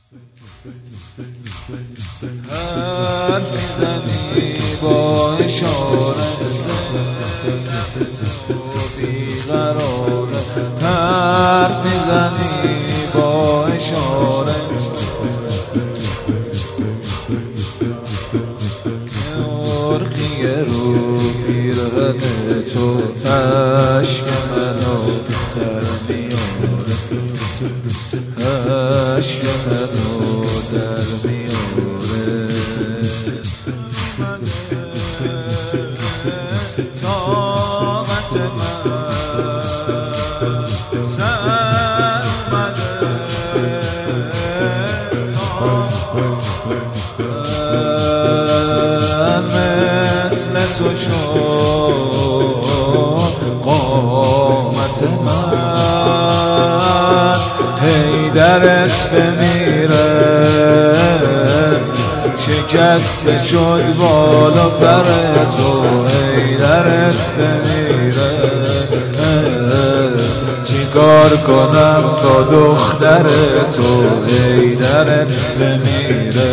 حرف میزنی با اشاره بیقراره، حرف میزنی با اشاره مرغی رو پیرهن تو عشق منو در میاره، عشق منو در میاره. طاقت من سر اومده، مثل تو شد قامت من، حیدرت بمیره شکسته شد بالا پر تو، حیدرت بمیره چیکار کنم با دختر تو، حیدرت بمیره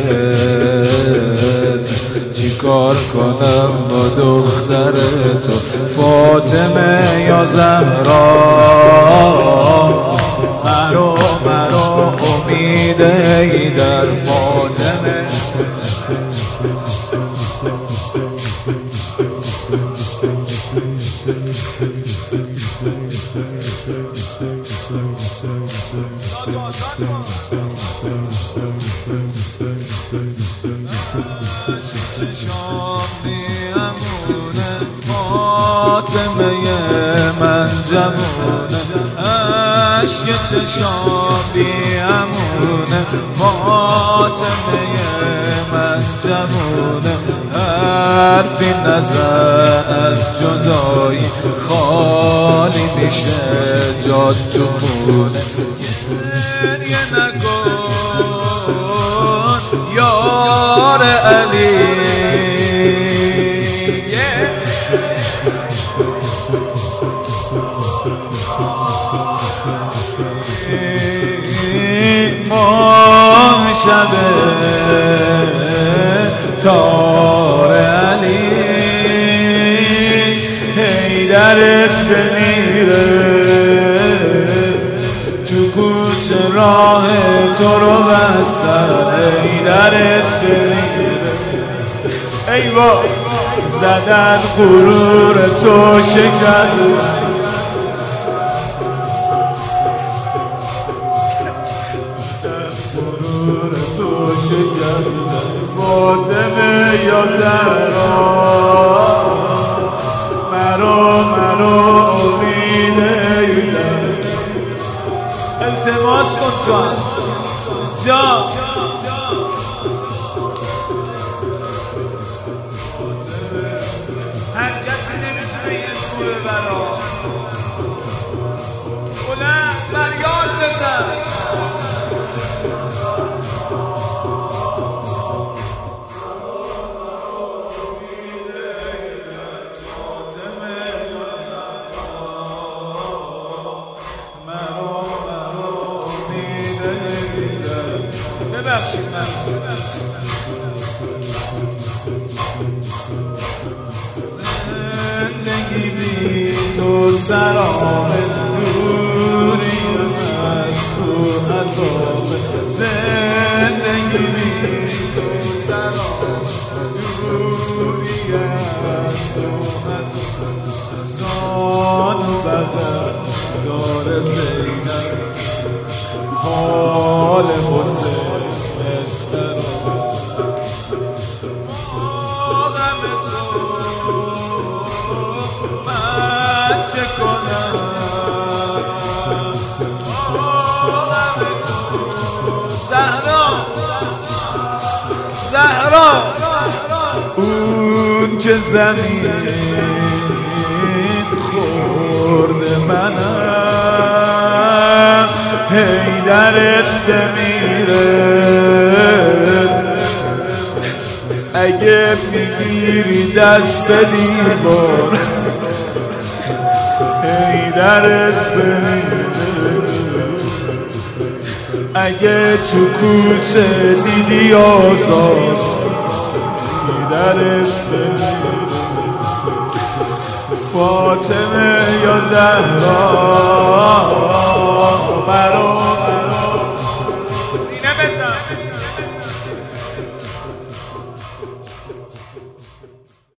چیکار کنم با دختر تو. فاطمه یا زهرا مرو امید حیدر، فاطمه فاطمه من جوونه، عشق چشام بیامونه، فاطمه من جوونه، حرفی نزن از جدایی خالی میشه جاد تو خونه، گریه نکن یار علی ماه شبه تار علی، حیدرت بمیره تو کوچه راه تو رو بستن، حیدرت بمیره ای وای زدن غرور تو شکست، فاطمه یا زهرا مرو امید حیدر. التماس کن تو جا هر کسی نمیتونه یه اسمو ببرا، بلند فریاد بزن زندگی بی تو سرام دوری از تو عذاب، زندگی بی تو سرام دوری از تو عذاب، زان و بغل دار زینب حال حسین زهرا اون که زمین خورد منم، حیدرت بمیره اگه میگیری دست به دیوار، حیدرت بمیره اگه تو کوچه دیدی آزاد درش بمیره فاطمه یا زهرا برا سینه بزن